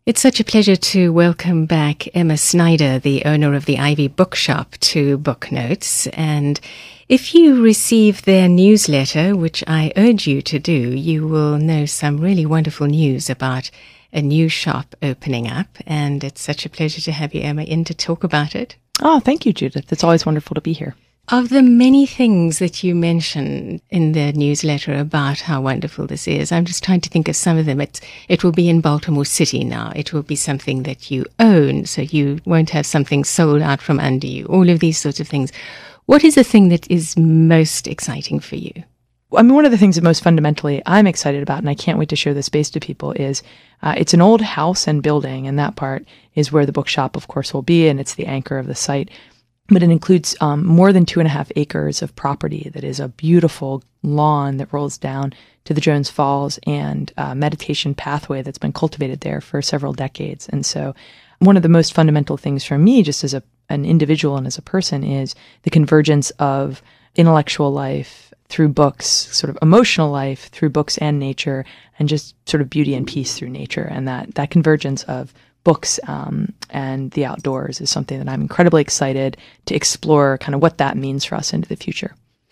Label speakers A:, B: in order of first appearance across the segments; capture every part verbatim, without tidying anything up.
A: It's such a pleasure to welcome back Emma Snyder, the owner of the Ivy Bookshop, to Book Notes. And if you receive their newsletter, which I urge you to do, you will know some really wonderful news about a new shop opening up. And it's such a pleasure to have you, Emma, in to talk about it.
B: Oh, thank you, Judith. It's always wonderful to be here.
A: Of the many things that you mention in the newsletter about how wonderful this is, I'm just trying to think of some of them. It, it will be in Baltimore City now. It will be something that you own, so you won't have something sold out from under you, all of these sorts of things. What is the thing that is most exciting for you?
B: I mean, one of the things that most fundamentally I'm excited about, and I can't wait to show the space to people, is uh, it's an old house and building, and that part is where the bookshop, of course, will be, and it's the anchor of the site. But it includes um, more than two and a half acres of property that is a beautiful lawn that rolls down to the Jones Falls and a meditation pathway that's been cultivated there for several decades. And so one of the most fundamental things for me, just as a, an individual and as a person, is the convergence of intellectual life through books, sort of emotional life through books and nature, and just sort of beauty and peace through nature. And that, that convergence of books um, and the outdoors is something that I'm incredibly excited to explore kind of what that means for us into the future.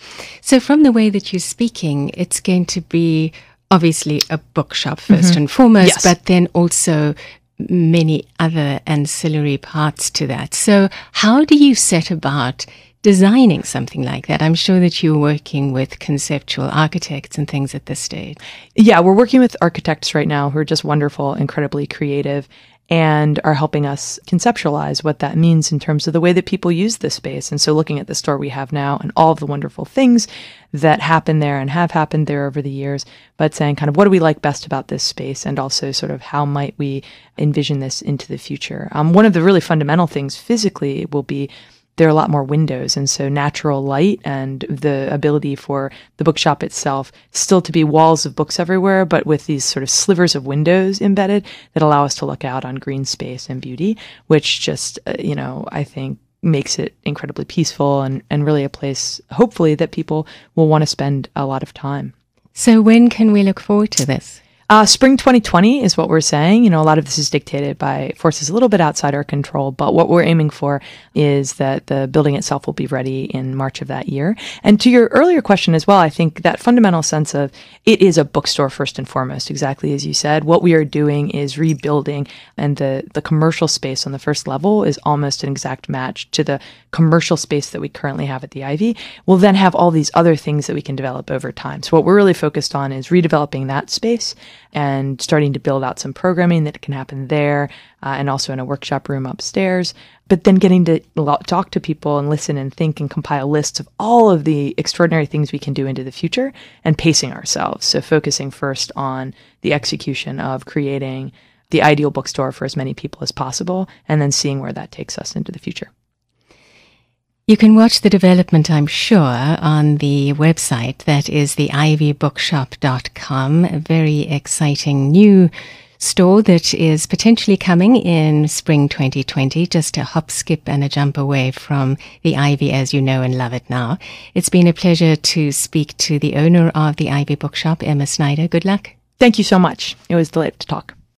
A: So from the way that you're speaking, it's going to be obviously a bookshop first mm-hmm. and foremost,
B: yes.
A: but then also many other ancillary parts to that. So how do you set about designing something like that? I'm sure that you're working with conceptual architects and things at this stage.
B: Yeah, we're working with architects right now who are just wonderful, incredibly creative, and are helping us conceptualize what that means in terms of the way that people use this space. And so looking at the store we have now and all of the wonderful things that happen there and have happened there over the years, but saying kind of what do we like best about this space, and also sort of how might we envision this into the future. Um, one of the really fundamental things physically will be there are a lot more windows, and so natural light and the ability for the bookshop itself still to be walls of books everywhere, but with these sort of slivers of windows embedded that allow us to look out on green space and beauty, which just, uh, you know, I think makes it incredibly peaceful and, and really a place, hopefully, that people will want to spend a lot of time.
A: So when can we look forward to this?
B: Uh, spring twenty twenty is what we're saying. You know, a lot of this is dictated by forces a little bit outside our control, but what we're aiming for is that the building itself will be ready in March of that year. And to your earlier question as well, I think that fundamental sense of it is a bookstore first and foremost, exactly as you said. What we are doing is rebuilding, and the, the commercial space on the first level is almost an exact match to the commercial space that we currently have at the Ivy. We'll then have all these other things that we can develop over time. So what we're really focused on is redeveloping that space and starting to build out some programming that can happen there, uh, and also in a workshop room upstairs, but then getting to talk to people and listen and think and compile lists of all of the extraordinary things we can do into the future and pacing ourselves. So focusing first on the execution of creating the ideal bookstore for as many people as possible, and then seeing where that takes us into the future.
A: You can watch the development, I'm sure, on the website. That is the ivy bookshop dot com, a very exciting new store that is potentially coming in spring twenty twenty, just a hop, skip and a jump away from the Ivy as you know and love it now. It's been a pleasure to speak to the owner of the Ivy Bookshop, Emma Snyder. Good luck.
B: Thank you so much. It was a delight to talk.